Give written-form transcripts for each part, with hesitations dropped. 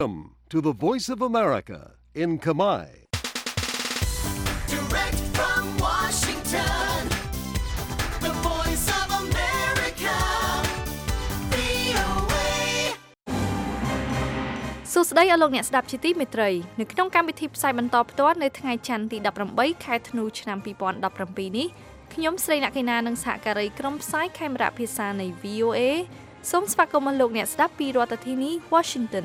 Welcome to the Voice of America in Khmer. Direct from Washington, the Voice of America, VOA. សួស្តីអស់លោកអ្នកស្ដាប់ជាទីមេត្រីនៅក្នុងកម្មវិធីផ្សាយបន្តផ្ទាល់នៅថ្ងៃច័ន្ទទី18ខែធ្នូឆ្នាំ2017នេះខ្ញុំស្រីអ្នកកៃណានិងសហការីក្រុមផ្សាយខេមរៈភាសានៃ VOA សូមស្វាគមន៍លោកអ្នកស្ដាប់ពីរដ្ឋធានី Washington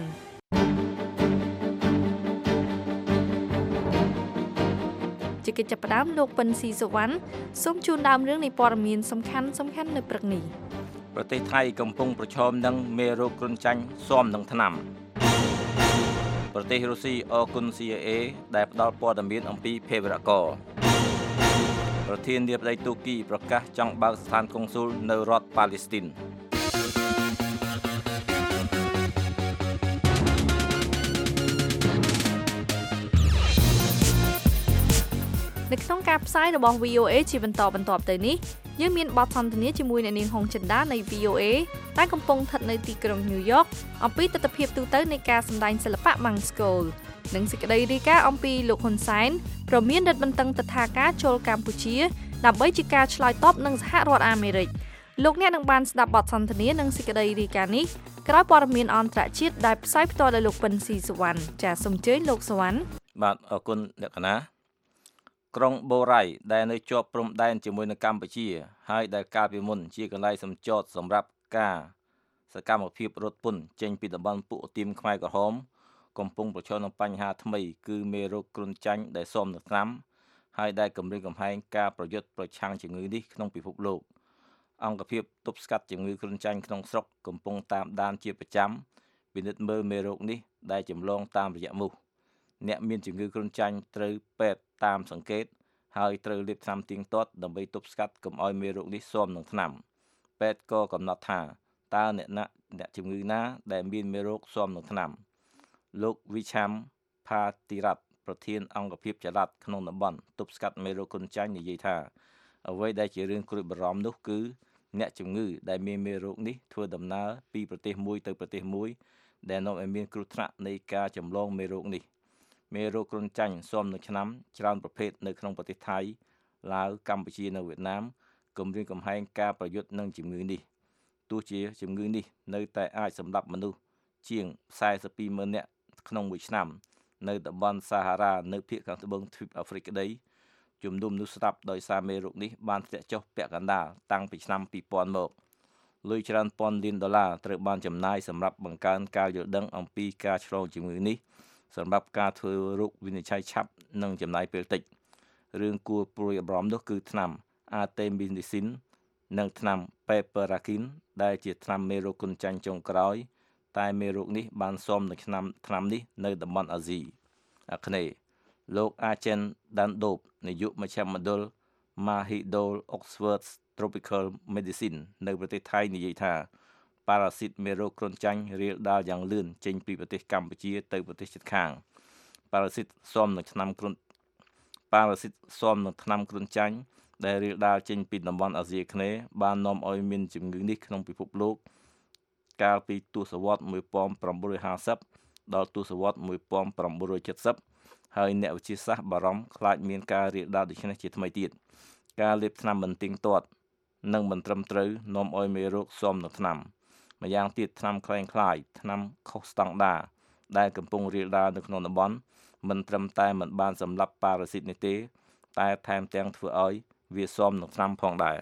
ជាកិច្ចចាប់ផ្ដើមលោកពិនស៊ីសវណ្ណសូមជូនដើមរឿងនៃព័ត៌មានសំខាន់នៅព្រឹកនេះប្រទេសថៃកំពុងប្រឈមនឹងមេរោគគ្រុនចាញ់ស៊ាំនឹងថ្នាំប្រទេសរុស្ស៊ីអគុណ CIA ដែលផ្ដល់ព័ត៌មានអំពីភេរវករប្រធានាធិបតីទូគីប្រកាសចង់បើកស្ថានកុងស៊ុលនៅរដ្ឋប៉ាឡេស្ទីននៅក្នុងការផ្សាយរបស់ VOA ជាបន្តបន្ទាប់ទៅនេះយើងមានបទសន្ទនាជាមួយអ្នកនាងហុងចិន្តានៃ VOA ដែលកំពុងស្ថិតនៅទីក្រុង New York អំពីទស្សនវិជ្ជាទូទៅនៃការសម្ដែងសិល្បៈ Mangskol និងសេចក្តីរាយការណ៍អំពីលោកហ៊ុនសែនព្រមមានរដ្ឋបន្តឹងទថាការចូលកម្ពុជាដើម្បីជាការឆ្លើយតបនឹងសហរដ្ឋអាមេរិកលោកអ្នកនឹងបានស្ដាប់បទសន្ទនានិងសេចក្តីរាយការណ៍នេះក្រោយព័ត៌មានអន្តរជាតិដែលផ្សាយផ្ទាល់ដោយលោកពិនស៊ីសវណ្ណចាសសូមអញ្ជើញលោកសវណ្ណបាទអរគុណអ្នកកណាក្រុងបូរ៉ៃដែលនៅជាប់ព្រំដែនជាមួយនឹងកម្ពុជាហើយដែលកាលពីមុនជាកន្លែងសម្ចតសម្រាប់ការសកម្មភាពរត់ពន្ធចេញពីតំបន់ពួកទាមខ្មែរក្រហមកំពុងប្រឈមនឹងបញ្ហាថ្មីគឺមេរោគគ្រុនចាញ់ដែលស៊ាំនឹងថ្នាំហើយដែលគំរាមកំហែងការប្រយុទ្ធប្រឆាំងជំងឺនេះក្នុងពិភពលោកអង្គភាពទប់ស្កាត់ជំងឺគ្រុនចាញ់ក្នុងស្រុកកំពុងតាមដានជាប្រចាំពិនិត្យមើលមេរោគនេះដែលចម្លងតាមរយៈមូសអ្នកមានជំងឺគ្រុនចាញ់ត្រូវពេទ្យតាមសង្កេតហើយត្រូវលាបថ្នាំទៀងទាត់ដើម្បីទប់ស្កាត់កុំឲ្យមេរោគនេះស៊ាំនឹងថ្នាំពេទ្យក៏កំណត់ថាតើអ្នកជំងឺណាដែលមានមេរោគស៊ាំនឹងថ្នាំលោកវិឆាំផាទីរ៉ាត់ប្រធានអង្គភាពចល័តក្នុងតំបន់ទប់ស្កាត់មេរោគគ្រុនចាញ់និយាយថាអ្វីដែលជារឿងព្រួយបារម្ភនោះគឺអ្នកជំងឺដែលមានមេរោគនេះធ្វើដំណើរពីប្រទេសមួយទៅប្រទេសមួយដែលនាំឲ្យមានគ្រោះថ្នាក់នៃការចម្លងមេរោគនេះមេរោគគ្រុនចាញ់ស៊ាំនឹងថ្នាំច្រើនប្រភេទនៅក្នុងប្រទេសថៃឡាវកម្ពុជានិងវៀតណាមគំរាមកំហែងការប្រយុទ្ធនឹងជំងឺនេះទោះជាជំងឺនេះនៅតែអាចសម្លាប់មនុស្សជាង42,000 នាក់ក្នុងមួយឆ្នាំនៅតំបន់សាហារ៉ានៅភាគខាងត្បូងទ្វីបអាហ្វ្រិកក្តីជំនុំនោះស្រាប់ដោយសារមេរោគនេះបានធ្លាក់ចុះពាក់កណ្ដាលតាំងពីឆ្នាំ2000មកលុយច្រើនពាន់លានដុល្លារត្រូវបានចំណាយសម្រាប់បង្កើនការយល់ដឹងអំពីការឆ្លងជំងឺនេះសម្រាប់ការធ្វើរោគវិនិច្ឆ័យឆាប់និងចំណាយពេលតិចរឿងគួរព្រួយបារម្ភនោះគឺថ្នាំ Artemisinin និងថ្នាំ Peperakin ដែលជាថ្នាំមេរោគគ្រុនចាញ់ចុងក្រោយតែមេរោគនេះបានស៊ាំនឹងថ្នាំនេះនៅតំបន់អាស៊ីអាគ្នេយ៍លោកអាជិនដានដូបនាយកមជ្ឈមណ្ឌល Mahidol Oxford Tropical Medicine នៅប្រទេសថៃនិយាយថាប៉ារ៉ាស៊ីតមេរោគគ្រុនចាញ់រាលដាលយ៉ាងលឿនចេញពីប្រទេសកម្ពុជាទៅប្រទេសជិតខាងប៉ារ៉ាស៊ីតស៊ាំនឹងថ្នាំគ្រុនចាញ់ដែលរាលដាលចេញពីតំបន់អាស៊ីអាគ្នេយ៍បាននាំឲ្យមានជំងឺនេះក្នុងពិភពលោកកាលពីទសវត្សរ៍1950ដល់ទសវត្សរ៍1970ហើយអ្នកវិទ្យាសាស្ត្របារម្ភខ្លាចមានការរាលដាលដូចនេះជាថ្មីទៀតការលេបថ្នាំមិនទៀងទាត់និងមិនត្រឹមត្រូវនាំឲ្យមេរោគស៊ាំនឹងថ្នាំម្យ៉ាងទៀតថ្នាំคล้ายៗថ្នាំខុសស្តង់ដារដែលកំពុងរាលដាលនៅក្នុងតំបន់មិនត្រឹមតែមិនបានសម្លាប់ប៉ារ៉ាស៊ីតនេះទេតែថែមទាំងធ្វើឲ្យវាស៊ាំនឹងថ្នាំផងដែរ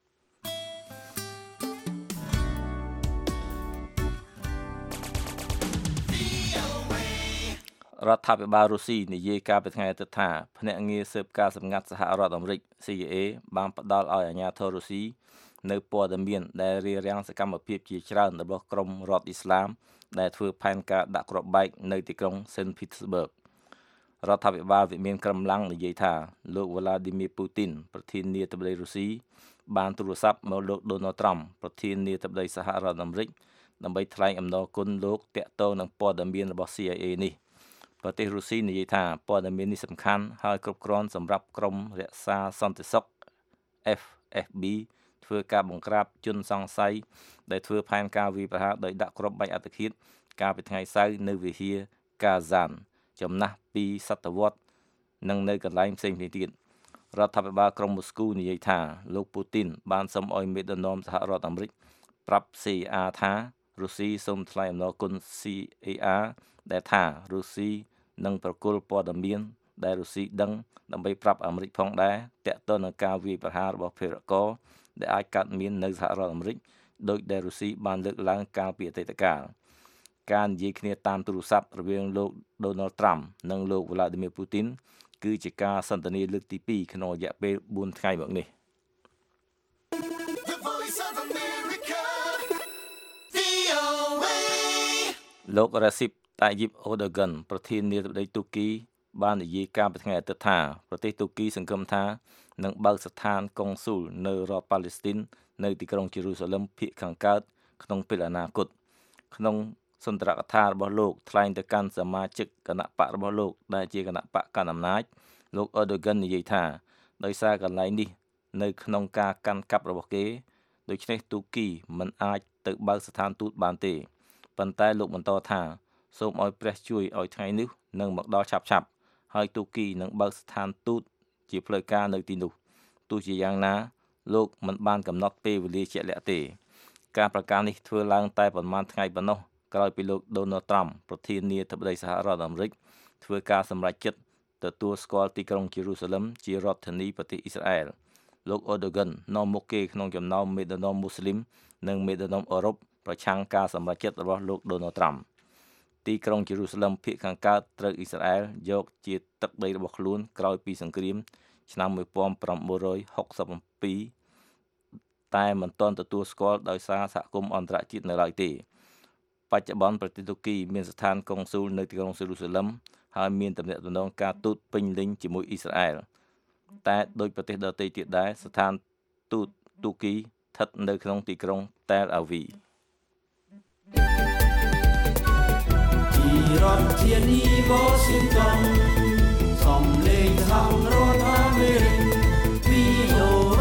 រដ្ឋាភិបាលរុស្ស៊ីនិយាយកាលពីថ្ងៃអាទិត្យថាភ្នាក់ងារស៊ើបការសម្ងាត់សហរដ្ឋអាមេរិក CIA បានផ្ដល់ឲ្យអាជ្ញាធររុស្ស៊ីនៅព័ត៌មានដែលរារាំងសកម្មភាពជាច្រើនរបស់ក្រុមរដ្ឋអ៊ីស្លាមដែលធ្វើផែនការដាក់គ្រាប់បែកនៅទីក្រុង Saint Petersburg រដ្ឋាភិបាលវិមានក្រំឡាំងនិយាយថាលោក Vladimir Putin ប្រធានាធិបតីរុស្ស៊ីបានទូរស័ព្ទមកលោក Donald Trump ប្រធានាធិបតីសហរដ្ឋអាមេរិកដើម្បីថ្លែងអំណរគុណលោកតាក់ទងនឹងព័ត៌មានរបស់ CIA នេះប្រទេសរុស្ស៊ីនិយាយថាព័ត៌មាននេះសំខាន់ហើយគ្រប់គ្រាន់សម្រាប់ក្រុមរក្សាសន្តិសុខ FSB ធ្វើការបង្ក្រាបជនសង្ស័យដែលធ្វើផែនការវាយប្រហារដោយដាក់គ្រាប់បែកអត្តឃាតកាលពីថ្ងៃសៅរ៍នៅវិហារកាហ្សានចំណាស់2សតវត្សរ៍និងនៅកន្លែងផ្សេងៗទៀតរដ្ឋាភិបាលក្រុងមូស្គូនិយាយថាលោកពូទីនបានសុំឲ្យមេដឹកនាំសហរដ្ឋអាមេរិកប្រាប់ CIA ថារុស្ស៊ីសូមថ្លែងអំណរគុណ CIA ដែលថារុស្ស៊ីនឹងប្រគល់ព័ត៌មានដែលរុស្ស៊ីដឹងដើម្បីប្រាប់អាមេរិកផងដែរទាក់ទងនឹងការវាយប្រហាររបស់ភេរវករដែលអាចកើតមាននៅសហរដ្ឋអាមេរិកដោយដែលរុស្ស៊ីបានលើកឡើងកាលពីអតីតកាលការនិយាយគ្នាតាមទូរស័ព្ទរវាងលោក Donald Trump និងលោក Vladimir Putin គឺជាការសន្ទនាលើកទី2ក្នុងរយៈពេល4ថ្ងៃមកនេះ The Voice of America, VOA. លោក Recep Tayyip Erdogan ប្រធានាធិបតីទូគីបាននិយាយកាលពីថ្ងៃអាទិត្យថាប្រទេសទូគីសង្ឃឹមថានឹងបើកស្ថានកុងស៊ុលនៅរដ្ឋប៉ាឡេស្ទីននៅទីក្រុងយេរូសាឡឹមភាគខាងកើតក្នុងពេលអនាគតក្នុងសន្ទរកថារបស់លោកថ្លែងទៅកាន់សមាជិកគណៈបករបស់លោកដែលជាគណៈបកកណ្ដាលអំណាចលោក Erdogan និយាយថាដោយសារកន្លែងនេះនៅក្នុងការកាន់កាប់របស់គេដូច្នេះទូគីមិនអាចទៅបើកស្ថានទូតបានទេប៉ុន្តែលោកបន្តថាសូមឲ្យព្រះជួយឲ្យថ្ងៃនេះនឹងមកដល់ឆាប់ៗហើយទូគីនឹងបើកស្ថានទូតជាផ្លូវការនៅទីនោះទោះជាយ៉ាងណាលោកមិនបានកំណត់ពេលវេលាជាក់លាក់ទេការប្រកាសនេះធ្វើឡើងតែប្រមាណថ្ងៃប៉ុណ្ណោះក្រោយពីលោក Donald Trump ប្រធានាធិបតីសហរដ្ឋអាមេរិកធ្វើការសម្រេចចិត្តទទួលស្គាល់ទីក្រុងយេរូសាឡឹមជារដ្ឋធានីប្រទេសអ៊ីស្រាអែលលោក Erdogan នាំមុខគេក្នុងចំណោមមេដឹកនាំមូស្លីមនិងមេដឹកនាំអឺរ៉ុបប្រឆាំងការសម្រេចចិត្តរបស់លោក Donald Trump ទីក្រុងយេរូសាឡឹមភាគខាងកើតត្រូវអ៊ីស្រាអែលយកជាទឹកដីរបស់ខ្លួនក្រោយពីសង្គ្រាមឆ្នាំ1967តែមិនទាន់ទទួលស្គាល់ដោយសារសហគមន៍អន្តរជាតិនៅឡើយទេបច្ចុប្បន្នប្រទេសទូគីមានស្ថានកុងស៊ុលនៅទីក្រុងយេរូសាឡឹមហើយមានទំនាក់ទំនងការទូតពេញលេញជាមួយអ៊ីស្រាអែលតែដោយប្រទេសដទៃទៀតដែរស្ថានទូតទូគីស្ថិតនៅក្នុងទីក្រុងតែលអាវីវពីរដ្ឋធានី Washington សំឡេងសហរដ្ឋអាមេរិក VOA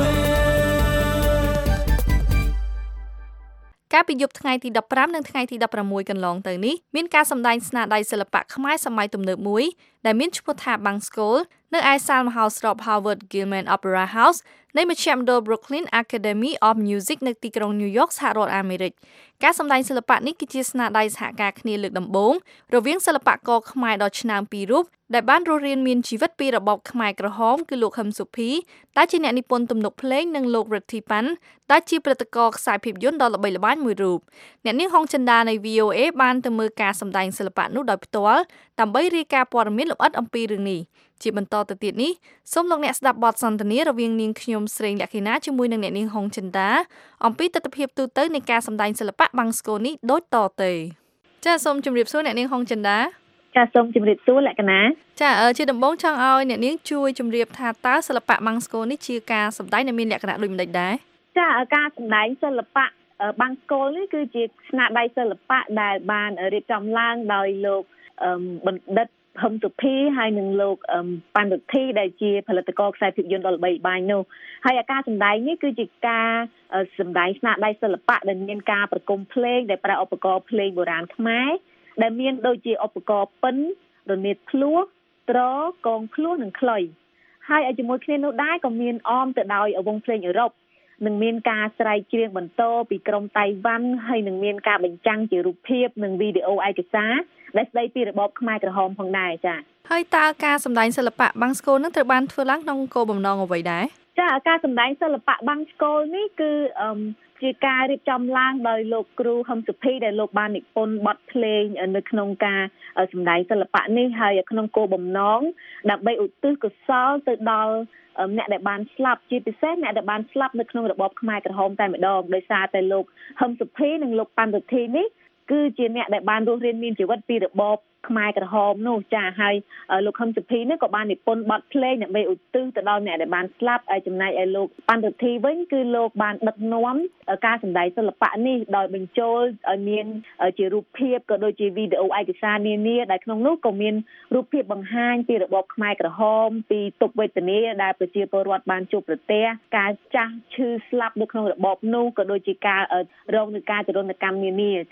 កាលពីយប់ថ្ងៃទី15និងថ្ងៃទី16កន្លងទៅនេះមានការសម្ដែងស្នាដៃសិល្បៈខ្មែរសម័យទំនើបមួយដែលមានឈ្មោះថា Bangskol នៅឯសាលមហោស្រព Harvard Gilman Opera House នៃមជ្ឈមណ្ឌល Brooklyn Academy of Music នៅទីក្រុង New York សហរដ្ឋអាមេរិកការសម្ដែងសិល្បៈនេះគឺជាស្នាដៃសហការគ្នាលើកដំបូងរវាងសិល្បករខ្មែរដ៏ឆ្នើមពីររូបដែលបានរស់រានមានជីវិតពីរបបខ្មែរក្រហមគឺលោកហឹមសុភីដែលជាអ្នកនិពន្ធទំនុកភ្លេងនិងលោករិទ្ធីប៉ាន់ដែលជាព្រឹត្តិករណ៍ខ្សែភាពយន្តដ៏ល្បីល្បាញមួយរូបអ្នកនាងហុងចិន្តានៃ VOA បានទៅមើលការសម្ដែងសិល្បៈនោះដោយផ្ទាល់ដើម្បីរាយការណ៍ព័ត៌មានលម្អិតអំពីរឿងនេះជាបន្តទៅទៀតនេះសូមលោកអ្នកស្ដាប់បទសន្ទនារវាងនាងខ្ញុំស្រីលក្ខិណាជាមួយនឹងអ្នកនាងហុងចិន្តាអំពីទស្សនវិជ្ជាទូទៅនៃការសម្ដែងសិល្បៈ Bangskol នេះដូចតទៅចាសសូមជម្រាបសួរអ្នកនាងហុងចិន្តាចាសូមជម្រាបសួរលក្ខណាចាជាដំបូងចង់ឲ្យអ្នកនាងជួយជម្រាបថាតើសិល្បៈ Bangskol នេះជាការសម្ដែងដែលមានលក្ខណៈដូចម្តេចដែរចាការសម្ដែងសិល្បៈ Bangskol នេះគឺជាស្នាដៃសិល្បៈដែលបានរៀបចំឡើងដោយលោកបណ្ឌិតហឹមសុភីហើយនិងលោកប៉ាន់រិទ្ធីដែលជាផលិតករខ្សែភាពយន្តដ៏ល្បីល្បាញនោះហើយការសម្ដែងនេះគឺជាការសម្ដែងស្នាដៃសិល្បៈដែលមានការប្រគំភ្លេងដែលប្រើឧបករណ៍ភ្លេងបុរាណខ្មែរដែលមានដូចជាឧបករណ៍ពិណរនាតភ្លោះត្រកងភ្លោះនិងខ្លុយហើយជាមួយគ្នានោះដែរក៏មានអមទៅដោយវង់ភ្លេងអឺរ៉ុបនឹងមានការស្រែកច្រៀងបន្តពីក្រុមតៃវ៉ាន់ហើយនឹងមានការបញ្ចាំងជារូបភាពនិងវីដេអូឯកសារដែលស្ដីពីរបបខ្មែរក្រហមផងដែរចា៎ហើយតើការសម្ដែងសិល្បៈ Bangskol នឹងត្រូវបានធ្វើឡើងក្នុងគោលបំណងអ្វីដែរចាការសម្ដែងសិល្បៈ Bangskol នេះគឺជាការរៀបចំឡើងដោយលោកគ្រូហឹមសុភីដែលលោកបាននិពន្ធបទភ្លេងនៅក្នុងការសម្ដែងសិល្បៈនេះហើយក្នុងគោលបំណងដើម្បីឧទ្ទិសកុសលទៅដល់អ្នកដែលបានស្លាប់ជាពិសេសអ្នកដែលបានស្លាប់នៅក្នុងរបបខ្មែរក្រហមតែម្ដងដោយសារតែលោកហឹមសុភីនិងលោកប៉ាន់រិទ្ធីនេះគឺជាអ្នកដែលបានរស់រានមានជីវិតពីរបបខ្មែរក្រហមនោះចាហើយលោកហឹមសុភីនេះក៏បាននិពន្ធបទភ្លេងដើម្បីឧទ្ទិសទៅដល់អ្នកដែលបានស្លាប់ហើយចំណែកឯលោកប៉ាន់រិទ្ធីវិញគឺលោកបានដឹកនាំការសម្ដែងសិល្បៈនេះដោយបញ្ចូលឲ្យមានជារូបភាពក៏ដូចជាវីដេអូឯកសារនានាដែលក្នុងនោះក៏មានរូបភាពបង្ហាញពីរបបខ្មែរក្រហមពីទុក្ខវេទនាដែលប្រជាពលរដ្ឋបានជួបប្រទះការចាស់ឈឺស្លាប់នៅក្នុងរបបនោះក៏ដូចជាការរងនឹងការទរណកម្មនានាចា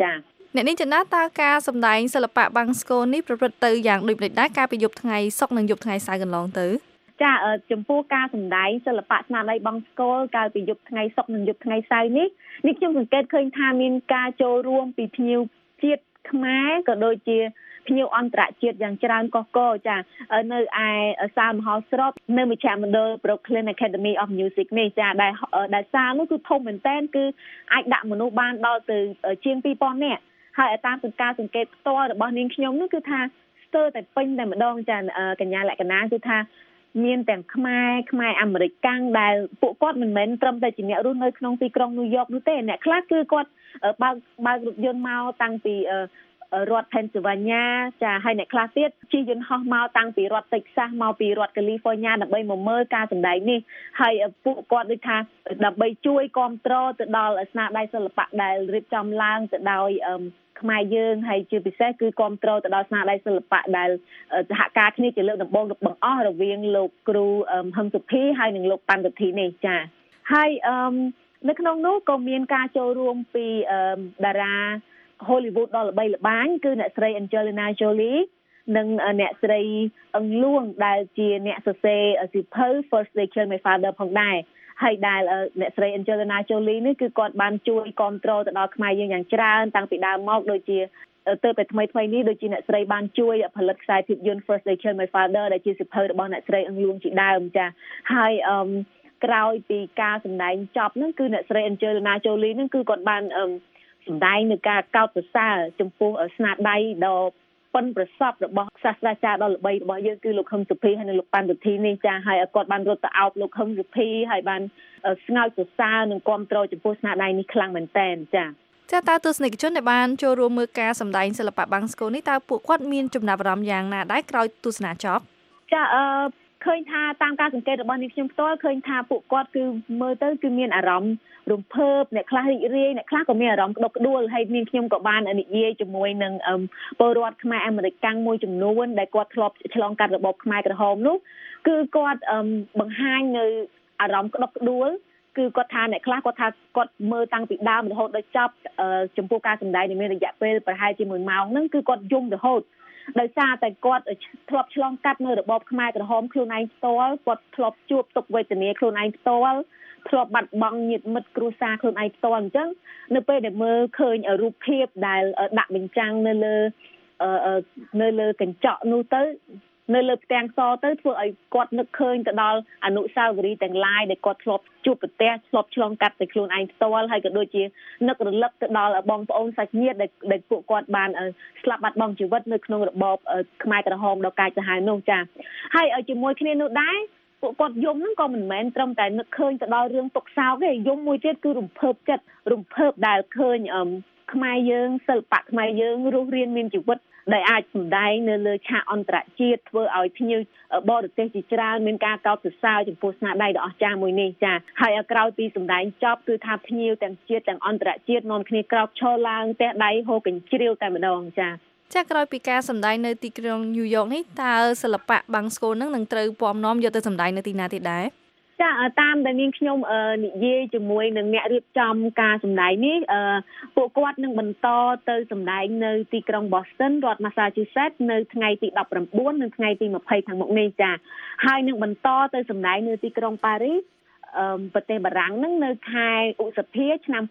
អ្នកនាងចិន្តាតើការសម្ដែងសិល្បៈបាំងស្កូលនេះប្រព្រឹត្តទៅយ៉ាងដូចម្តេចដែរកាលពីយប់ថ្ងៃសុក្រនិងយប់ថ្ងៃសៅរ៍កន្លងទៅចាចំពោះការសម្ដែងសិល្បៈស្នាដៃបាំងស្កូលកាលពីយប់ថ្ងៃសុក្រនិងយប់ថ្ងៃសៅរ៍នេះខ្ញុំសង្កេតឃើញថាមានការចូលរួមពីភ្ញៀវជាតិខ្មែរក៏ដូចជាភ្ញៀវអន្តរជាតិយ៉ាងច្រើនកកកចានៅឯសាលមហោស្រពនៅមជ្ឈមណ្ឌល Brooklyn Academy of Music នេះចាដែលសាលនោះគឺធំមែនទែនគឺអាចដាក់មនុស្សបានដល់ទៅជាង 2000 នាក់ហើយតាមការសង្កេតផ្ទាល់របស់នាងខ្ញុំនោះគឺថាស្ទើរតែពេញតែម្ដងចាកញ្ញាលក្ខណាគឺថាមានទាំងខ្មែរអាមេរិកកាំងដែលពួកគាត់មិនមែនត្រឹមតែជាអ្នករស់នៅក្នុងទីក្រុងញូវយ៉កនោះទេអ្នកខ្លះគឺគាត់បើករថយន្តមកតាំងពីរដ្ឋ Pennsylvania ចាហើយអ្នកខ្លះទៀតជិះយន្តហោះមកតាំងពីរដ្ឋ Texas មកពីរដ្ឋ California ដើម្បីមកមើលការសម្ដែងនេះហើយពួកគាត់ដូចថាដើម្បីជួយគាំទ្រទៅដល់ស្នាដៃសិល្បៈដែលរៀបចំឡើងទៅដោយខ្មែរយើងហើយជាពិសេសគឺគាំទ្រទៅដល់ស្នាដៃសិល្បៈដែលសហការគ្នាជាលើកដំបូងបង្អស់រវាងលោកគ្រូហឹមសុភីហើយនិងលោកប៉ាន់រិទ្ធីនេះចាហើយនៅក្នុងនោះក៏មានការចូលរួមពីតារា Hollywood ដ៏ល្បីល្បាញគឺអ្នកស្រី Angelina Jolie និងអ្នកស្រីអឹងលួងដែលជាអ្នកសរសេរសៀវភៅ First They Killed My Father ផងដែរហើយដែលអ្នកស្រី Angelina Jolie នេះគឺគាត់បានជួយគាំទ្រទៅដល់ខ្មែរយើងយ៉ាងច្រើនតាំងពីដើមមកដូចជាទៅតែថ្មីនេះដូចជាអ្នកស្រីបានជួយផលិតខ្សែភាពយន្ត First They Killed My Father ដែលជាសៀវភៅរបស់អ្នកស្រីអឹងលួងជាដើមចាហើយក្រោយពីការសម្ដែងចប់ហ្នឹងគឺអ្នកស្រី Angelina Jolie ហ្នឹងគឺគាត់បានសម្ដែងនៅការកោតសរសើរចំពោះស្នាដៃដ៏ប៉ិនប្រសប់របស់សាស្ត្រាចារ្យដ៏ល្បីរបស់យើងគឺលោកហឹមសុភីហើយនិងលោកប៉ាន់រិទ្ធីនេះចាហើយគាត់បានរត់ទៅអោបលោកហឹមសុភីហើយបានស្ងើចសរសើរនិងគាំទ្រចំពោះស្នាដៃនេះខ្លាំងមែនទែនចាតើទស្សនិកជនដែលបានចូលរួមមើលការសម្ដែងសិល្បៈបាំងស្កូលនេះតើពួកគាត់មានចំណាប់អារម្មណ៍យ៉ាងណាដែរក្រោយទស្សនាចប់ចាឃើញថាតាមការសង្កេតរបស់នេះខ្ញុំផ្ទាល់ឃើញថាពួកគាត់គឺមើលទៅគឺមានអារម្មណ៍រំភើបអ្នកខ្លះរីករាយអ្នកខ្លះក៏មានអារម្មណ៍ក្តុកក្តួលហើយនាងខ្ញុំក៏បាននិយាយជាមួយនឹងពលរដ្ឋខ្មែរអាមេរិកកាំងមួយចំនួនដែលគាត់ធ្លាប់ឆ្លងកាត់របបខ្មែរក្រហមនោះគឺគាត់បង្ហាញនៅអារម្មណ៍ក្តុកក្តួលគឺគាត់ថាអ្នកខ្លះគាត់ថាគាត់មើលតាំងពីដើមរហូតដល់ចប់ចំពោះការសម្ដែងដែលមានរយៈពេលប្រហែលជា1ម៉ោងហ្នឹងគឺគាត់យំរហូតដោយសារតែគាត់ធ្លាប់ឆ្លងកាត់នៅរបបខ្មែរក្រហមខ្លួនឯងផ្ទាល់គាត់ធ្លាប់ជួបទុក្ខវេទនាខ្លួនឯងផ្ទាល់ធ្លាប់បាត់បង់ញាតិមិត្តគ្រួសារខ្លួនឯងផ្ទាល់អញ្ចឹងនៅពេលដែលមើលឃើញរូបភាពដែលដាក់បញ្ចាំងនៅលើកញ្ចក់នោះទៅនៅលើផ្ទាំងសទៅធ្វើឲ្យគាត់នឹកឃើញទៅដល់អនុស្សាវរីយ៍ទាំងឡាយដែលគាត់ធ្លាប់ជួបប្រទះធ្លាប់ឆ្លងកាត់ទៅខ្លួនឯងផ្ទាល់ហើយក៏ដូចជានឹករលឹកទៅដល់បងប្អូនសាច់ញាតិដែលពួកគាត់បានស្លាប់បាត់បង់ជីវិតនៅក្នុងរបបខ្មែរក្រហមដ៏កាចសាហាវនោះចាហើយជាមួយគ្នានោះដែរពួកគាត់យំហ្នឹងក៏មិនមែនត្រឹមតែនឹកឃើញទៅដល់រឿងទុក្ខសោកទេយំមួយទៀតគឺរំភើបចិត្តរំភើបដែលឃើញខ្មែរយើងសិល្បៈខ្មែរយើងរស់រានមានជីវិតដែលអាចសម្ដែងនៅលើឆាកអន្តរជាតិធ្វើឲ្យភ្ញៀវបរទេសជាច្រើនមានការកោតសរសើរចំពោះស្នាដៃដ៏អស្ចារ្យមួយនេះចាហើយក្រោយពីសម្ដែងចប់គឺថាភ្ញៀវទាំងជាតិទាំងអន្តរជាតិនាំគ្នាក្រោកឈរឡើងទះដៃហូរកញ្ជ្រៀវតែម្ដងចាក្រោយពីការសម្ដែងនៅទីក្រុងញូវយ៉កនេះតើសិល្បៈបាំងស្កូលនឹងត្រូវពំនាំយកទៅសម្ដែងនៅទីណាទៀតដែរចាតាមដែលនាងខ្ញុំនិយាយជាមួយនឹងអ្នករៀបចំការសម្ដែងនេះពួកគាត់នឹងបន្តទៅសម្ដែងនៅទីក្រុង Boston រដ្ឋ Massachusetts នៅថ្ងៃទី19និងថ្ងៃទី20ខាងមុខនេះចាហើយនឹងបន្តទៅសម្ដែងនៅទីក្រុង Paris ប្រទេសបារាំងនឹងនៅខែឧសភាឆ្នាំ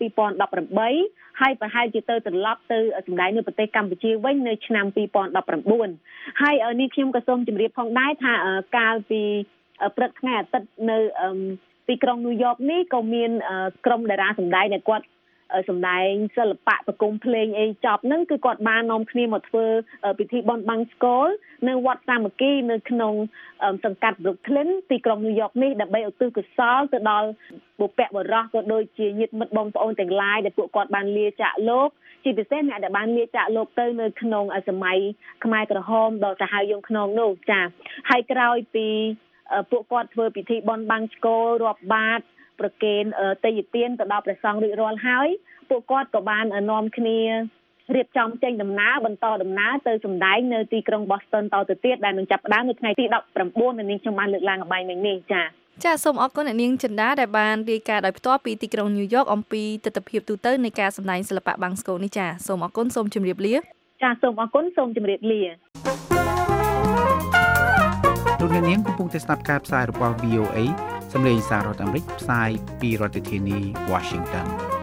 2018ហើយប្រហែលជាទៅត្រឡប់ទៅសម្ដែងនៅប្រទេសកម្ពុជាវិញនៅឆ្នាំ2019ហើយនេះខ្ញុំក៏សូមជម្រាបផងដែរថាកាលពីព្រឹកថ្ងៃអាទិត្យនៅទីក្រុងញូវយ៉កនេះក៏មានក្រុមតារាសម្ដែងដែលគាត់សម្ដែងសិល្បៈប្រគំភ្លេងអីចប់ហ្នឹងគឺគាត់បាននាំគ្នាមកធ្វើពិធីបុណ្យបាំងស្កូលនៅវត្តសាមគ្គីនៅក្នុងសង្កាត់ Brooklyn ទីក្រុងញូវយ៉កនេះដើម្បីឧទ្ទិសកុសលទៅដល់បុព្វបុរសក៏ដូចជាញាតិមិត្តបងប្អូនទាំងឡាយដែលពួកគាត់បានលាចាកលោកជាពិសេសអ្នកដែលបានលាចាកលោកទៅនៅក្នុងសម័យខ្មែរក្រហមដ៏សាហាវយង់ឃ្នងនោះចាហើយក្រោយពីពួកគាត់ធ្វើពិធីបុណ្យបាំងស្កូលរាប់បាតប្រគេនទេយ្យទានទៅដល់ព្រះសង្ឃរួចរាល់ហើយពួកគាត់ក៏បាននាំគ្នារៀបចំចេញដំណើរបន្តដំណើរទៅសម្ដែងនៅទីក្រុង Boston តទៅទៀតដែលនឹងចាប់ផ្ដើមនៅថ្ងៃទី19នៅនាងខ្ញុំបានលើកឡើងអំបញ្ញមិញនេះចាចាសសូមអរគុណអ្នកនាងចិន្តាដែលបានរាយការណ៍ដោយផ្ទាល់ពីទីក្រុងញូវយ៉កអំពីទស្សនវិជ្ជាទូទៅនៃការសម្ដែងសិល្បៈបាំងស្កូនេះចាសសូមអរគុណសូមជម្រាបលាចាសសូមអរគុណសូមជម្រាបលាលោកអ្នកនាងកំពុងតែស្ដាប់ការផ្សាយរបស់ VOA សម្លេងសាររដ្ឋអាមេរិកផ្សាយពីរដ្ឋធានី Washington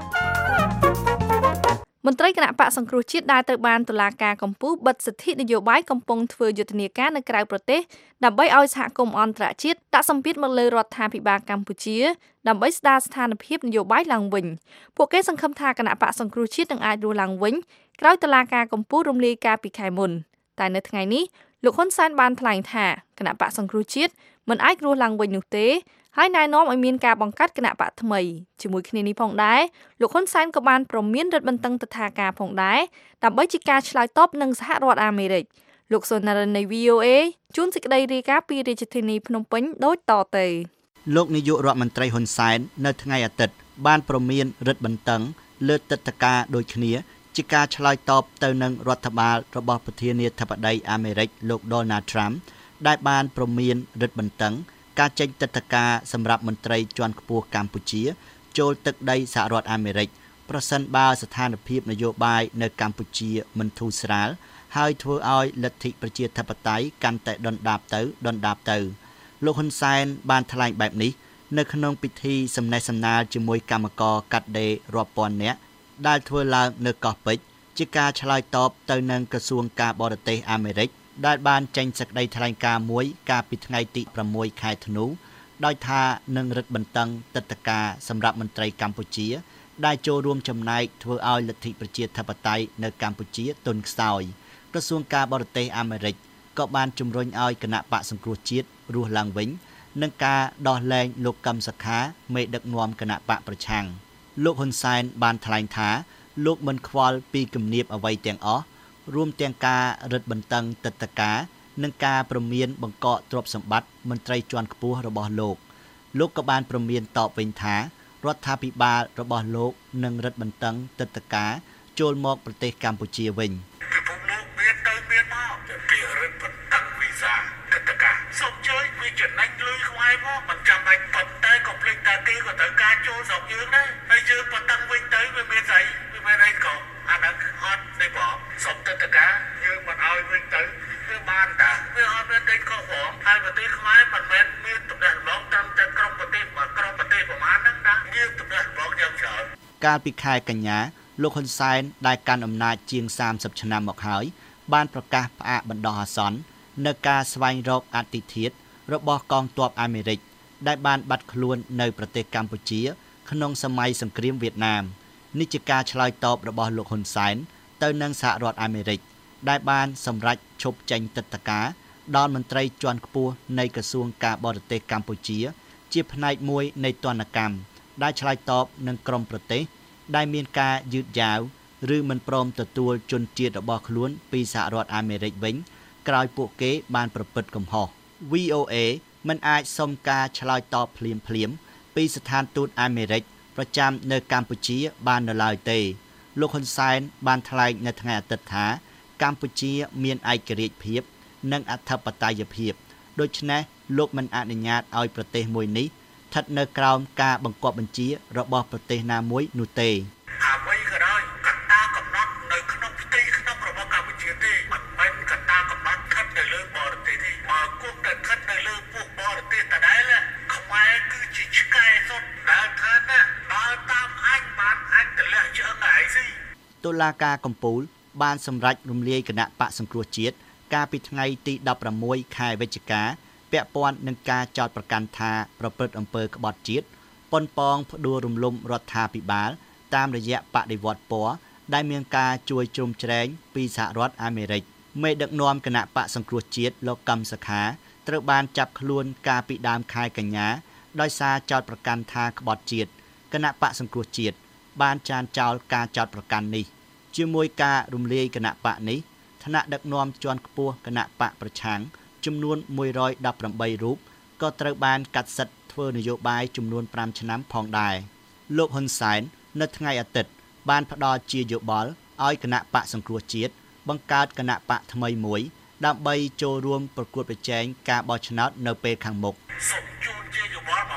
មន្ត្រីគណៈបកសង្គ្រោះជាតិដែលត្រូវបានតុលាការកំពូលបិទសិទ្ធិនយោបាយកំពុងធ្វើយុទ្ធនាការនៅក្រៅប្រទេសដើម្បីឲ្យសហគមន៍អន្តរជាតិដាក់សម្ពាធមកលើរដ្ឋាភិបាលកម្ពុជាដើម្បីស្ដារស្ថានភាពនយោបាយឡើងវិញពួកគេសង្ឃឹមថាគណៈបកសង្គ្រោះជាតិនឹងអាចរស់ឡើងវិញក្រោយតុលាការកំពូលរំលាយការពីខែមុនតែនៅថ្ងៃនេះលោកហ៊ុនសែនបានថ្លែងថាគណៈបកសង្គ្រោះជាតិមិនអាចរស់ឡើងវិញនោះទេហើយណែនាំឲ្យមានការបង្កើតគណៈបកថ្មីជាមួយគ្នានេះផងដែរលោកហ៊ុនសែនក៏បានប្រមានរឹតបន្តឹងទិដ្ឋាការផងដែរដើម្បីជាការឆ្លើយតបនឹងសហរដ្ឋអាមេរិកលោកសុនរិននៃ VOA ជួនសេចក្តីរាយការណ៍ពីរាជធានីភ្នំពេញដូចតទៅលោកនាយករដ្ឋមន្ត្រីហ៊ុនសែននៅថ្ងៃអាទិត្យបានប្រមានរឹតបន្តឹងលើទិដ្ឋាការដូចគ្នាជាការឆ្លើយតបទៅនឹងរដ្ឋបាលរបស់ប្រធានាធិបតីអាមេរិកលោក Donald Trump ដែលបានប្រមានរឹតបន្តឹងការចេញទិដ្ឋាការសម្រាប់មន្ត្រីជាន់ខ្ពស់កម្ពុជាចូលទឹកដីសហរដ្ឋអាមេរិកប្រសិនបើស្ថានភាពនយោបាយនៅកម្ពុជាមិនធូរស្រាលហើយធ្វើឲ្យលទ្ធិប្រជាធិបតេយ្យកាន់តែដុនដាបទៅលោកហ៊ុនសែនបានថ្លែងបែបនេះនៅក្នុងពិធីសំណេះសំណាលជាមួយកម្មករកាត់ដេររាប់ពាន់នាក់ដែលធ្វើឡើងនៅកោះពេជ្រជាការឆ្លើយតបទៅនឹងក្រសួងការបរទេសអាមេរិកដែលបានចេញសេចក្តីថ្លែងការណ៍មួយកាលពីថ្ងៃទី6ខែធ្នូដោយថានឹងរឹតបន្តឹងទិដ្ឋាការសម្រាប់មន្ត្រីកម្ពុជាដែលចូលរួមចំណែកធ្វើឲ្យលទ្ធិប្រជាធិបតេយ្យនៅកម្ពុជាទន់ខ្សោយក្រសួងការបរទេសអាមេរិកក៏បានជំរុញឲ្យគណៈបកសង្គ្រោះជាតិរស់ឡើងវិញនឹងការដោះលែងលោកកឹមសុខាមេដឹកនាំគណៈបកប្រឆាំងលោកហ៊ុនសែនបានថ្លែងថាលោកមិនខ្វល់ពីគំនាបអ្វីទាំងអស់រួមទាំងការរឹតបន្តឹងទិដ្ឋាការនិងការប្រមានបង្កកទ្រព្យសម្បត្តិមន្ត្រីជាន់ខ្ពស់របស់លោកក៏បានប្រមានតបវិញថារដ្ឋាភិបាលរបស់លោកនឹងរឹតបន្តឹងទិដ្ឋាការចូលមកប្រទេសកម្ពុជាវិញពិភពលោកមានទៅមានមកពីរឹតបន្តឹងវីសាទិដ្ឋាការសូមជួយវាចំណេញលុយខ្មែរមកមិនចាំបាច់ប៉ុន្តែក៏ភ្លេចតែគេក៏ត្រូវការចូលស្រុកយើងដែរហើយយើងបន្តឹងវិញទៅវាមានស្អីក៏អាហ្នឹងអត់ទេបងសុំទិដ្ឋាការយើងមិនឲ្យវិញទៅវាបានតាវាអត់មានទេខុសផងហើយប្រទេសខ្មែរមិនមែនមានទំនាក់ទំនងត្រឹមតែក្រុមប្រទេសប្រមាណហ្នឹងណាមានទំនាក់ទំនងយ៉ាងច្រើនកាលពីខែកញ្ញាលោកហ៊ុនសែនដែលកាន់អំណាចជាង30ឆ្នាំមកហើយបានប្រកាសផ្អាកបណ្ដោះអាសន្ននៅការស្វែងរកអធិធិធរបស់កងទ័ពអាមេរិកដែលបានបាត់ខ្លួននៅប្រទេសកម្ពុជាក្នុងសម័យសង្គ្រាមវៀតណាមនេះជាការឆ្លើយតបរបស់លោកហ៊ុនសែនទៅនឹងសហរដ្ឋអាមេរិកដែលបានសម្រេចឈប់ចេញទិដ្ឋាការដល់មន្ត្រីជាន់ខ្ពស់នៃក្រសួងការបរទេសកម្ពុជាជាផ្នែកមួយនៃទណ្ឌកម្មដែលឆ្លើយតបនឹងក្រុមប្រទេសដែលមានការយឺតយ៉ាវឬមិនព្រមទទួលជនជាតិរបស់ខ្លួនពីសហរដ្ឋអាមេរិកវិញក្រោយពួកគេបានប្រព្រឹត្តកំហុស VOA មិនអាចសុំការឆ្លើយតបភ្លាមពីស្ថានទូតអាមេរិកប្រចាំនៅកម្ពុជាបាននៅឡើយទេលោកហ៊ុនសែនបានថ្លែងនៅថ្ងៃអាទិត្យថាកម្ពុជាមានឯករាជ្យភាពនិងអធិបតេយ្យភាពដូច្នេះលោកមិនអនុញ្ញាតឲ្យប្រទេសមួយនេះស្ថិតនៅក្រោមការបង្គាប់បញ្ជារបស់ប្រទេសណាមួយនោះទេអ្វីក៏ដោយកត្តាកំណត់នៅក្នុងផ្ទៃក្នុងរបស់កម្ពុជាទេមិនមែនកត្តាកំណត់ស្ថិតនៅលើបរទេសទេបើគង់តែស្ថិតនៅលើពួកបរទេសដដែលខ្មែរគឺជាឆ្កែសុទ្ធដែលថាណាបើតាមអញបានអញទម្លាក់ជើងឯងស៊ីតុលាការកំពូលបានសម្រេចរំលាយគណៈបកសង្គ្រោះជាតិកាលពីថ្ងៃទី16ខែវិច្ឆិកាពាក់ព័ន្ធនឹងការចោទប្រកាន់ថាប្រព្រឹត្តអំពើក្បត់ជាតិប៉ុនប៉ងផ្ដួលរំលំរដ្ឋាភិបាលតាមរយៈបដិវត្តពណ៌ដែលមានការជួយជ្រោមជ្រែងពីសហរដ្ឋអាមេរិកមេដឹកនាំគណៈបកសង្គ្រោះជាតិលោកកឹមសុខាត្រូវបានចាប់ខ្លួនកាលពីដើមខែកញ្ញាដោយសារចោទប្រកាន់ថាក្បត់ជាតិគណៈបកសង្គ្រោះជាតិបានចានចោលការចោទប្រកាន់នេះជាមួយការរំលាយគណៈបកនេះថ្នាក់ដឹកនាំជាន់ខ្ពស់គណៈបកប្រឆាំងចំនួន118រូបក៏ត្រូវបានកាត់សិទ្ធិធ្វើនយោបាយចំនួន5ឆ្នាំផងដែរលោកហ៊ុនសែននៅថ្ងៃអាទិត្យបានផ្ដល់ជាយោបល់ឲ្យគណៈបកសង្គ្រោះជាតិបង្កើតគណៈបកថ្មីមួយដើម្បីចូលរួមប្រកួតប្រជែងការបោះឆ្នោតនៅពេលខាងមុខសូមជូនជាយោបល់មក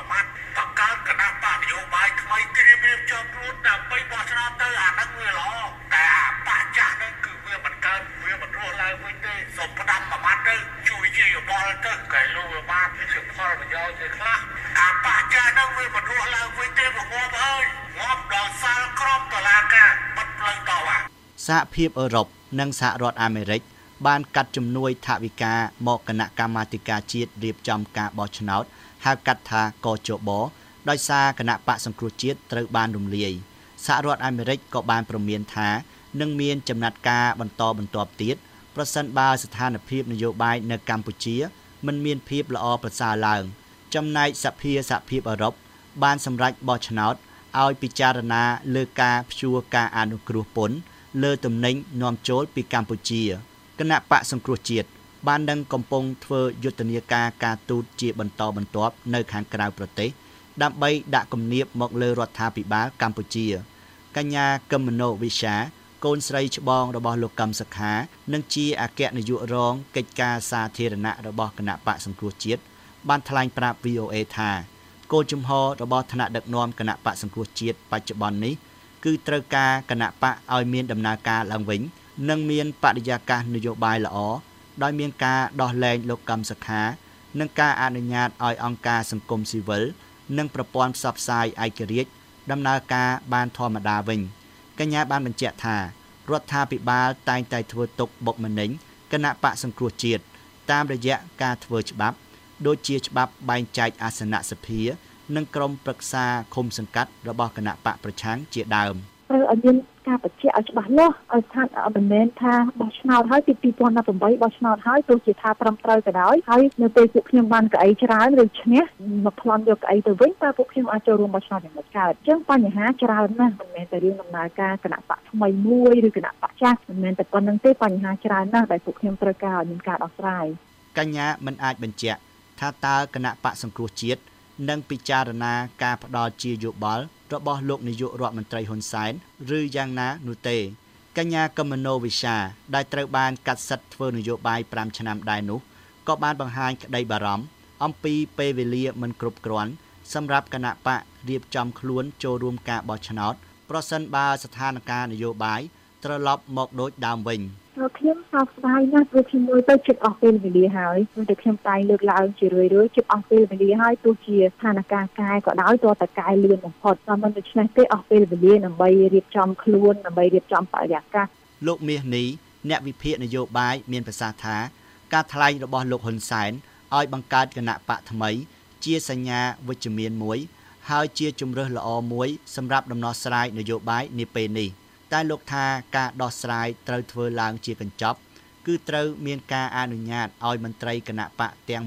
រៀបចំខ្លួនដើម្បីបោះឆ្នោតទៅអាហ្នឹងវាល្អតែអាបច្ចាស់ហ្នឹងគឺវាមិនកើតវាមិនរស់ឡើងវិញទេសូមផ្ដាំមួយម៉ាត់ទៅជួយជាយោបល់ទៅកែលោកវាបានជាផលប្រយោជន៍ជាខ្លះអាបច្ចាស់ហ្នឹងវាមិនរស់ឡើងវិញទេមកងាប់ហើយងាប់ដល់សាលក្រមតឡាកាបិទផ្លូវតវ៉ាសហភាពអឺរ៉ុបនិងសហរដ្ឋអាមេរិកបានកាត់ជំនួយថវិកាមកគណៈកម្មាធិការជាតិរៀបចំការបោះឆ្នោតហៅកាត់ថាកជបដោយសារគណៈបកសង្គ្រោះជាតិត្រូវបានរំលាយសហរដ្ឋអាមេរិកក៏បានព្រមានថានឹងមានចំណាត់ការបន្តបន្ទាប់ទៀតប្រសិនបើស្ថានភាពនយោបាយនៅកម្ពុជាមិនមានភាពល្អប្រសើរឡើងចំណែកសហភាពអឺរ៉ុបបានសម្រេចបោះឆ្នោតឲ្យពិចារណាលើការព្យួរការអនុគ្រោះពន្ធលើទំនិញនាំចូលពីកម្ពុជាគណៈបកសង្គ្រោះជាតិបាននឹងកំពុងធ្វើយុទ្ធនាការទូតជាបន្តបន្ទាប់នៅខាងក្រៅប្រទេសដើម្បីដាក់គំនាបមកលើរដ្ឋាភិបាលកម្ពុជាកញ្ញាកឹមមនោវិសាកូនស្រីច្បងរបស់លោកកឹមសុខានិងជាអគ្គនាយករងកិច្ចការសាធារណៈរបស់គណៈបកសង្គ្រោះជាតិបានថ្លែងប្រាប់ VOA ថាគោលជំហររបស់ថ្នាក់ដឹកនាំគណៈបកសង្គ្រោះជាតិបច្ចុប្បន្ននេះគឺត្រូវការគណៈបកឲ្យមានដំណើរការឡើងវិញនិងមានបរិយាកាសនយោបាយល្អដោយមានការដោះលែងលោកកឹមសុខានិងការអនុញ្ញាតឲ្យអង្គការសង្គមស៊ីវិលនិងប្រព័ន្ធផ្សព្វផ្សាយឯករាជ្យដំណើរការបានធម្មតាវិញកញ្ញាបានបញ្ជាក់ថារដ្ឋាភិបាលតែងតែធ្វើទុកបុកម្នេញគណៈបកសង្គ្រោះជាតិតាមរយៈការធ្វើច្បាប់ដូចជាច្បាប់បែងចែកអាសនៈសភានិងក្រុមប្រឹក្សាឃុំសង្កាត់របស់គណៈបកប្រឆាំងជាដើមត្រូវឲ្យមានការបញ្ជាក់ឲ្យច្បាស់លាស់ឲ្យថាមិនមែនថាបោះឆ្នោតហើយពី2018បោះឆ្នោតហើយទោះជាថាត្រឹមត្រូវក៏ដោយហើយនៅពេលពួកខ្ញុំបានកៅអីច្រើនឬឈ្នះមកប្លន់យកកៅអីទៅវិញតើពួកខ្ញុំអាចចូលរួមបោះឆ្នោតយ៉ាងម៉េចកើតអញ្ចឹងបញ្ហាច្រើនណាស់មិនមែនតែរឿងដំណើរការគណៈបកថ្មីមួយឬគណៈបកចាស់មិនមែនតែប៉ុណ្្នឹងទេបញ្ហាច្រើនណាស់ដែលពួកខ្ញុំត្រូវការឲ្យមានការដោះស្រាយកញ្ញាមិនអាចបញ្ជាក់ថាតើគណៈបកសង្គ្រោះជាតិនឹងពិចារណាការផ្ដល់ជាយោបល់របស់លោកនាយករដ្ឋមន្ត្រីហ៊ុនសែនឬយ៉ាងណានោះទេកញ្ញាកឹមមនោវិសាដែលត្រូវបានកាត់សិទ្ធិធ្វើនយោបាយ5ឆ្នាំដែរនោះក៏បានបង្ហាញក្តីបារម្ភអំពីពេលវេលាមិនគ្រប់គ្រាន់សម្រាប់គណៈបករៀបចំខ្លួនចូលរួមការបោះឆ្នោតប្រសិនបើស្ថានភាពនយោបាយត្រឡប់មកដូចដើមវិញខ្ញុំសោកស្ដាយណាស់ព្រោះខ្ញុំមើលទៅជិតអស់ពេលវេលាហើយតែខ្ញុំតែងលើកឡើងជារឿយៗជិតអស់ពេលវេលាហើយទោះជាស្ថានភាពកាយក៏ដោយទោះតែកាយលឿនបំផុតតែមិនដូច្នេះទេអស់ពេលវេលាដើម្បីរៀបចំខ្លួនដើម្បីរៀបចំបរិយាកាសលោកមាសនេះអ្នកវិភាគនយោបាយមានប្រសាសន៍ថាការថ្លែងរបស់លោកហ៊ុនសែនឲ្យបង្កើតគណៈបកថ្មីជាសញ្ញាវិជ្ជមានមួយហើយជាជំរើសល្អមួយសម្រាប់ដំណោះស្រាយនយោបាយនាពេលនេះតែលោកថាការដោះស្រាយត្រូវធ្វើឡើងជាកញ្ចប់គឺត្រូវមានការអនុញ្ញាតឲ្យមន្ត្រីគណៈបកទាំង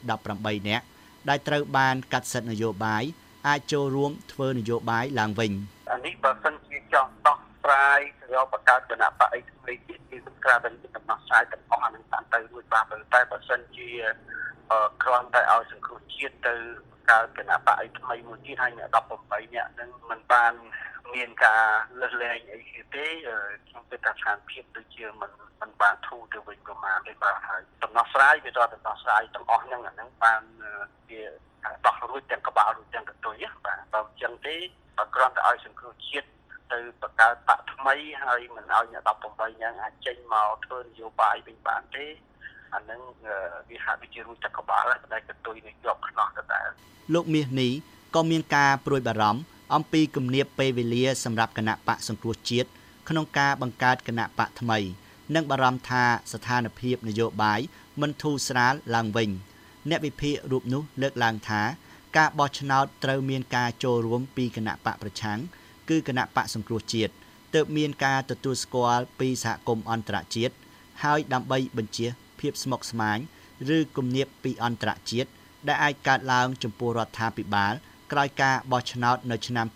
118នាក់ដែលត្រូវបានកាត់សិទ្ធិនយោបាយអាចចូលរួមធ្វើនយោបាយឡើងវិញអានេះបើសិនជាចង់ដោះស្រាយយកបង្កើតគណៈបកអីថ្មីទៀតគឺគ្រាន់តែដំណោះស្រាយទាំងអស់អានឹងតាមទៅរួចបានតែបើសិនជាគ្រាន់តែឲ្យសង្គ្រោះជាតិទៅបង្កើតគណៈបកអីថ្មីមួយទៀតហើយអ្នក18នាក់នឹងមិនបានមានការលើសលែងអីទេខ្ញុំគិតថាស្ថានភាពដូចជាមិនបានធូរទៅវិញប្រមាណទេបាទហើយដំណោះស្រាយវាត្រូវដំណោះស្រាយទាំងអស់ហ្នឹងអាហ្នឹងបានវាដោះរួចទាំងក្បាលរួចទាំងកន្ទុយបាទបើមិនចឹងទេបើគ្រាន់តែឲ្យសង្គ្រោះជាតិទៅបង្កើតបកថ្មីហើយមិនឲ្យអ្នក18យ៉ាងអាចចេញមកធ្វើនយោបាយវិញបានទេអាហ្នឹងវាហាក់ដូចជារួចទាំងក្បាលតែកន្ទុយនឹងជាប់ខ្នោះដដែលលោកមាសនេះក៏មានការព្រួយបារម្ភអំពីគំនាបពេលវេលាសម្រាប់គណៈបកសង្គ្រោះជាតិក្នុងការបង្កើតគណៈបកថ្មីនិងបារម្ភថាស្ថានភាពនយោបាយមិនធូរស្រាលឡើងវិញអ្នកវិភាគរូបនោះលើកឡើងថាការបោះឆ្នោតត្រូវមានការចូលរួមពីគណៈបកប្រឆាំងគឺគណៈបកសង្គ្រោះជាតិទើបមានការទទួលស្គាល់ពីសហគមន៍អន្តរជាតិហើយដើម្បីបញ្ជាភាពស្មុគស្មាញឬគំនាបពីអន្តរជាតិដែលអាចកើតឡើងចំពោះរដ្ឋាភិបាលក្រោយការបោះឆ្នោតនៅឆ្នាំ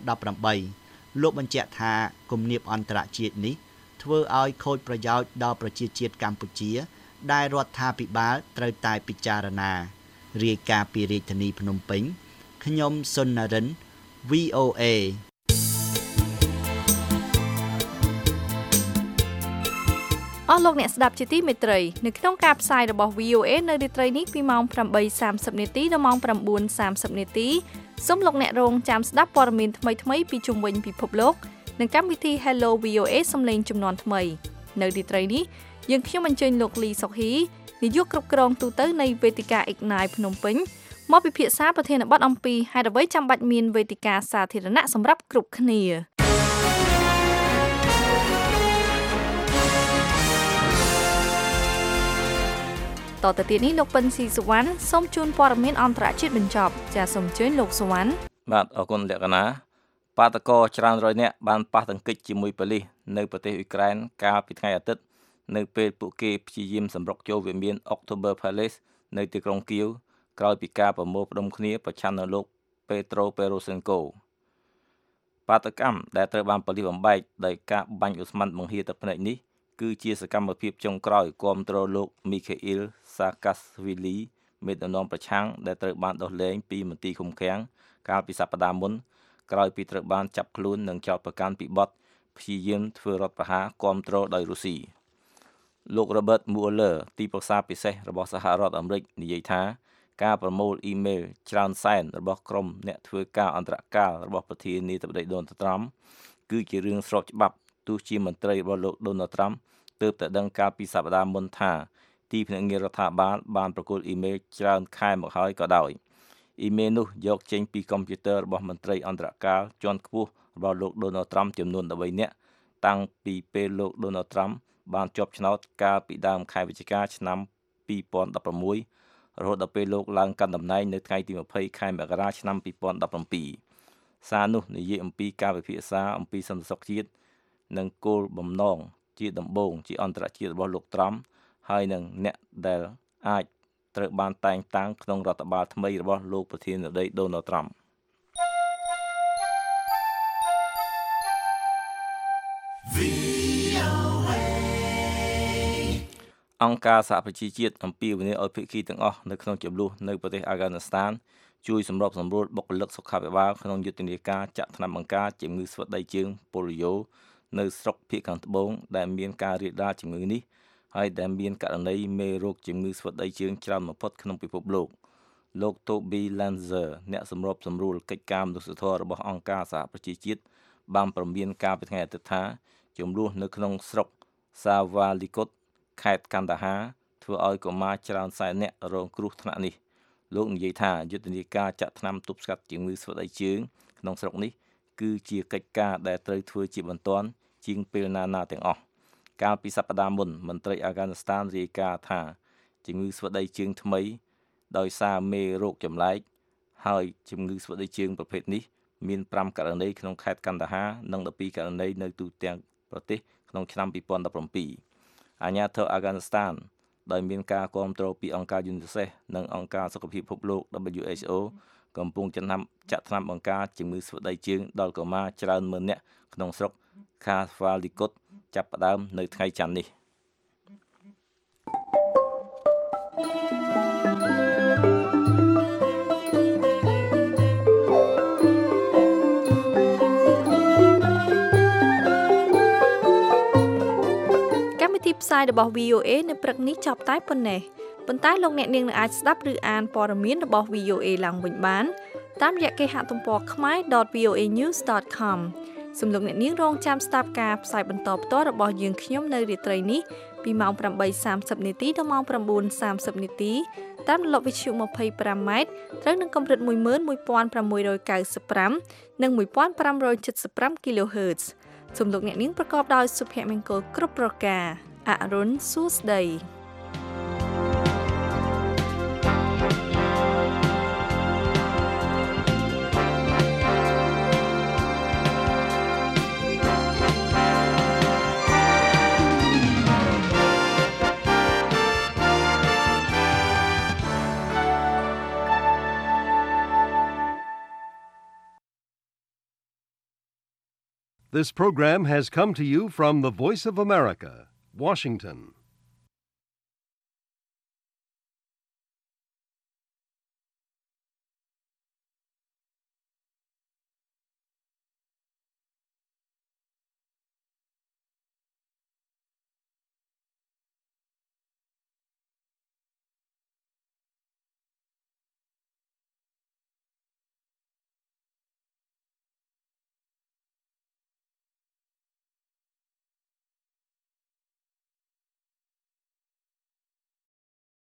2018លោកបញ្ជាក់ថាគំនាបអន្តរជាតិនេះធ្វើឲ្យខូចប្រយោជន៍ដល់ប្រជាជាតិកម្ពុជាដែលរដ្ឋាភិបាលត្រូវតែពិចារណារាយការណ៍ពីរាជធានីភ្នំពេញខ្ញុំសុននរិន VOA អអស់លោកអ្នកស្ដាប់ជាទីមេត្រីនៅក្នុងការផ្សាយរបស់ VOA នៅរាត្រីនេះពីម៉ោង 8:30 នាទីដល់ម៉ោង 9:30 នាទីសូមលោកអ្នករងចាំស្ដាប់ព័ត៌មានថ្មីៗពីជុំវិញពិភពលោកនិងកម្មវិធី Hello VOA សំឡេងជំនាន់ថ្មីនៅរាត្រីនេះយើងខ្ញុំអញ្ជើញលោកលីសុខហ៊ីនាយកគ្រប់គ្រងទូតនៃវេទិកា Ignite ភ្នំពេញមកពិភាក្សាប្រធានបទអំពីហេតុអ្វីចាំបាច់មានវេទិកាសាធារណៈសម្រាប់គ្រប់គ្នាតទៅទៀតនេះលោកពិនស៊ីសុវណ្ណសូមជូនព័ត៌មានអន្តរជាតិបញ្ចប់ចាសសូមអញ្ជើញលោកសុវណ្ណបាទអរគុណលក្ខណៈបាតកោច្រើនរយនាក់បានប៉ះទង្គិចជាមួយប៉ូលីសនៅប្រទេសអ៊ុយក្រែនកាលពីថ្ងៃអាទិត្យនៅពេលពួកគេព្យាយាមសម្រុកចូលវិមាន October Palace នៅទីក្រុងគៀវក្រោយពីការប្រមូលផ្ដុំគ្នាប្រឆាំងនឹងលោក Petro Poroshenko បាតកម្មដែលត្រូវបានប៉ូលីសបំបែកដោយការបាញ់ឧស្ម័នបង្ហៀទឹកភ្នែកនេះគឺជាសកម្មភាពចុងក្រោយគាំទ្រលោក Mikhail Saakashvili មេដឹកនាំប្រឆាំងដែលត្រូវបានដោះលែងពីមន្ទីរឃុំឃាំងកាលពីសប្តាហ៍មុនក្រោយពីត្រូវបានចាប់ខ្លួននិងចោទប្រកាន់ពីបទព្យាយាមធ្វើរដ្ឋប្រហារគាំទ្រដោយរុស្ស៊ីលោក Robert Mueller ទីប្រឹក្សាពិសេសរបស់សហរដ្ឋអាមេរិកនិយាយថាការប្រមូលអ៊ីមែលច្រើនសែនរបស់ក្រុមអ្នកធ្វើការអន្តរកាលរបស់ប្រធានាធិបតី Donald Trump គឺជារឿងស្របច្បាប់ទោះជាមន្ត្រីរបស់លោក Donald Trump ទើបតែដឹងកាលពីសប្តាហ៍មុនថាទីភ្នាក់ងាររដ្ឋាភិបាលបានប្រគល់អ៊ីមែលច្រើនខែមកហើយក៏ដោយអ៊ីមែលនោះយកចេញពីកុំព្យូទ័ររបស់មន្ត្រីអន្តរកាលជាន់ខ្ពស់របស់លោក Donald Trump ចំនួន13នាក់តាំងពីពេលលោក Donald Trump បានជាប់ឆ្នោតកាលពីដើមខែវិច្ឆិកាឆ្នាំ2016រហូតដល់ពេលលោកឡើងកាន់តំណែងនៅថ្ងៃទី20ខែមករាឆ្នាំ2017សារនោះនិយាយអំពីការពិភាក្សាអំពីសន្តិសុខជាតិនិងគោលបំណងជាដំបូងជាអន្តរជាតិរបស់លោក Trump ហើយនឹងអ្នកដែលអាចត្រូវបានតែងតាំងក្នុងរដ្ឋបាលថ្មីរបស់លោកប្រធានាធិបតី Donald Trump អង្គការសហប្រជាជាតិអំពាវនាវឲ្យភាគីទាំងអស់នៅក្នុងជម្លោះនៅប្រទេសអាហ្គានីស្ថានជួយសម្របសម្រួលបុគ្គលិកសុខាភិបាលក្នុងយុទ្ធនាការចាក់ថ្នាំបង្ការជំងឺស្វិតដៃជើងប៉ូលីយ៉ូនៅស្រុកភាគខាងត្បូងដែលមានការរាលដាលជំងឺនេះហើយដែលមានករណីមេរោគជំងឺស្វិតដៃជើងច្រើនបំផុតក្នុងពិភពលោកលោក Toby Lanzer អ្នកសម្របសម្រួលកិច្ចការមនុស្សធម៌របស់អង្គការសហប្រជាជាតិបានព្រមានការពីថ្ងៃអាទិត្យថាជំលោះនៅក្នុងស្រុក Sawalikot ខេត្តកណ្ដាហាធ្វើឲ្យកុមារច្រើនសែននាក់រងគ្រោះថ្នាក់នេះលោកនិយាយថាយុទ្ធនាការចាក់ថ្នាំទប់ស្កាត់ជំងឺស្វិតដៃជើងក្នុងស្រុកនេះគឺជាកិច្ចការដែលត្រូវធ្វើជាបន្ទាន់ជាងពេលណាទាំងអស់កាលពីសប្តាហ៍មុនមន្ត្រីអាហ្គានីស្ថានរាយការណ៍ថាជំងឺស្វិតដៃជើងថ្មីដោយសារមេរោគចម្លែកហើយជំងឺស្វិតដៃជើងប្រភេទនេះមាន5ករណីក្នុងខេត្តកណ្ដាហានិង12ករណីនៅទូទាំងប្រទេសក្នុងឆ្នាំ2017អាជ្ញាធរអាហ្គានីស្ថានដោយមានការគាំទ្រពីអង្គការ UNICEF និងអង្គការសុខភាពពិភពលោក WHO កំពុងចាក់ថ្នាំបង្ការជំងឺស្វិតដៃជើងដល់កុមារច្រើនម៉ឺននាក់ក្នុងស្រុក Sawalikot ចាប់ផ្ដើមនៅថ្ងៃច័ន្ទនេះទីផ្សាយរបស់ VOA នៅព្រឹកនេះចប់តែប៉ុណ្ណេះប៉ុន្តែលោកអ្នកនាងនឹងអាចស្ដាប់ឬអានព័ត៌មានរបស់ VOA ឡើងវិញបានតាមរយៈគេហទំព័រ khmer.voanews.com សូមលោកអ្នកនាងរងចាំស្ដាប់ការផ្សាយបន្តផ្ទាល់របស់យើងខ្ញុំនៅរាត្រីនេះពីម៉ោង 8:30 នាទីដល់ម៉ោង 9:30 នាទីតាមរលកវិទ្យុ 25 ម៉ែត្រត្រូវនឹងកម្រិត 11695 និង 1575 kHz សូមលោកអ្នកនាងប្រកបដោយសុភមង្គលគ្រប់ប្រការអរុនសួស្ដី This program has come to you from the Voice of America, Washington.